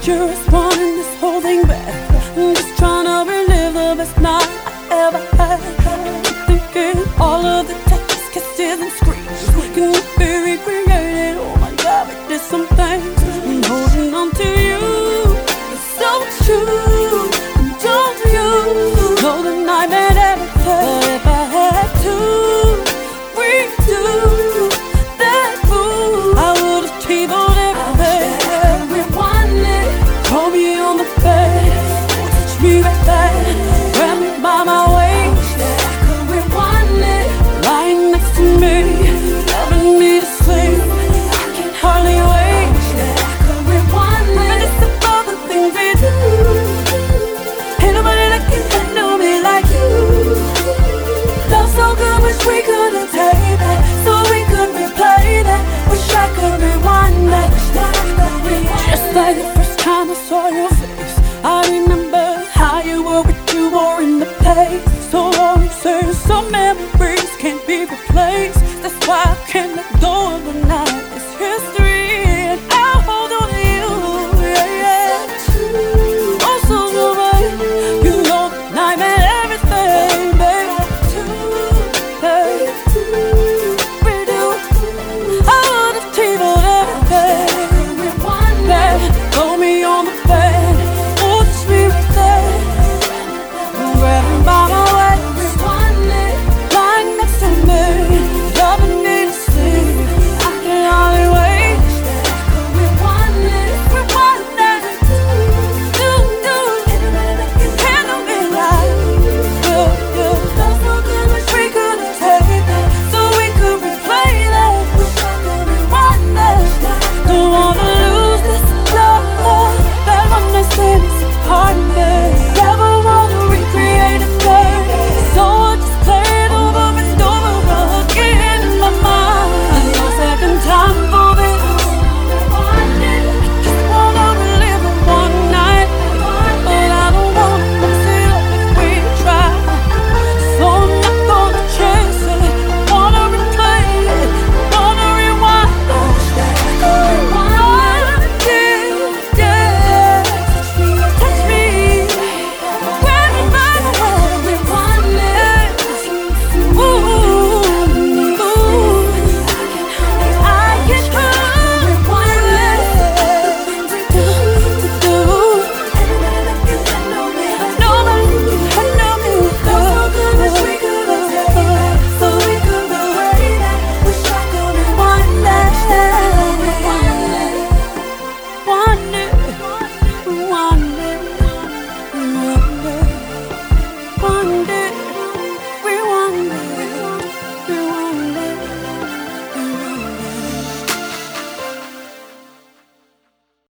dangerous one in this whole thing back. I'm just trying to relive the best night I ever had. Thinking all of the touches, kisses and screams can be recreated. Oh my God, we did some things. I'm holding on to you, it's so true. And don't you know the night meant everything? But if I had to redo that move, I would achieve on everything. Rewind it, throw me on the bed, touch me right back, grab me by my waist. I could rewind it, lying next to me, loving me to sleep. I can hardly wait. I could rewind it, reminisce of all the things we do. Ain't nobody that can handle me like you. Love so good, wish we couldn't take that, so we could replay that. Wish I could rewind that. Just like the first time I saw you.